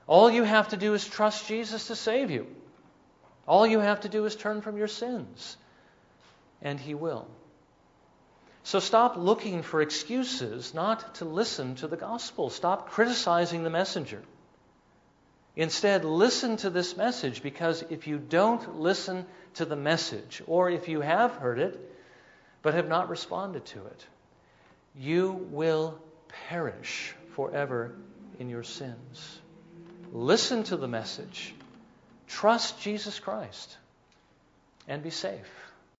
All you have to do is trust Jesus to save you. All you have to do is turn from your sins, and He will. So stop looking for excuses not to listen to the gospel. Stop criticizing the messenger. Instead, listen to this message, because if you don't listen to the message, or if you have heard it but have not responded to it, you will perish forever in your sins. Listen to the message. Trust Jesus Christ and be safe.